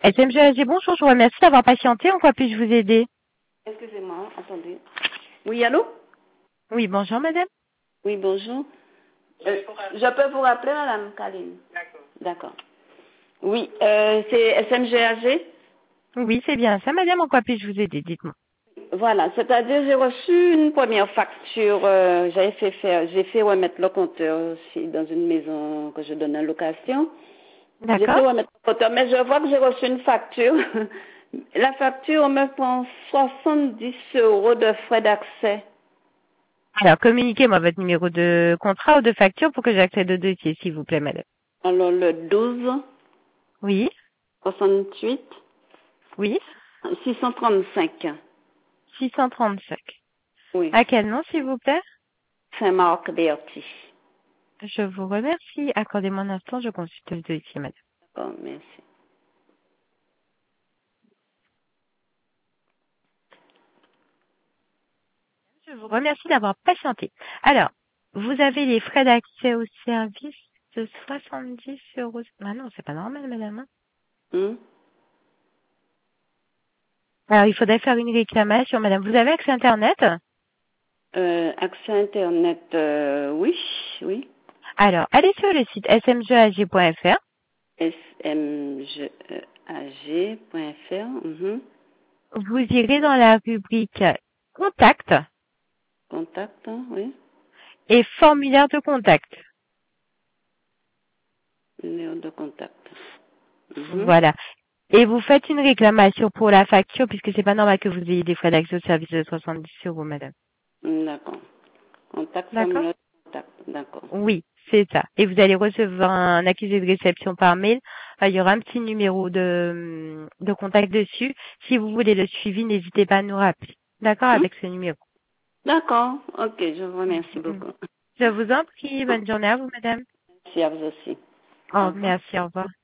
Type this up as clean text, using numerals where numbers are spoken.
SMG, bonjour, je vous remercie d'avoir patienté. En quoi puis-je vous aider? Excusez-moi, attendez. Oui, allô? Oui, bonjour madame. Oui, bonjour. Je peux vous rappeler, madame Kaline? D'accord. Oui, c'est SMGAG? Oui, c'est bien ça madame. En quoi puis-je vous aider? Dites-moi. Voilà, c'est-à-dire j'ai reçu une première facture, j'ai fait remettre le compteur aussi dans une maison que je donne en location. J'ai fait D'accord. remettre le compteur, mais je vois que j'ai reçu une facture. La facture me prend 70 € de frais d'accès. Alors, communiquez-moi votre numéro de contrat ou de facture pour que j'accède au dossier, s'il vous plaît madame. Alors le 12, Oui, 68, oui, 635. 635. Oui, À quel nom, s'il vous plaît? Saint-Marc Berti. Je vous remercie. Accordez-moi un instant, je consulte le dossier madame. D'accord, merci. Je vous remercie d'avoir patienté. Alors, vous avez les frais d'accès au service de 70 euros. Ah non, c'est pas normal madame, hein. Hmm? Alors, il faudrait faire une réclamation, madame. Vous avez accès à Internet? Accès Internet, oui, oui. Alors, allez sur le site smgag.fr. smgag.fr. Vous irez dans la rubrique Contact Contact, hein, oui. et formulaire de contact. Numéro de contact. Voilà. Et vous faites une réclamation pour la facture puisque c'est pas normal que vous ayez des frais d'accès au service de 70 euros, madame. D'accord. Contact, D'accord? formulaire de contact. D'accord. Oui, c'est ça. Et vous allez recevoir un accusé de réception par mail. Il y aura un petit numéro de contact dessus. Si vous voulez le suivi, n'hésitez pas à nous rappeler. D'accord? Hmm? Avec ce numéro. D'accord. Ok, je vous remercie Mm. beaucoup. Je vous en prie. Bonne journée à vous, madame. Merci à vous aussi. Au Oh, revoir. merci. Au revoir.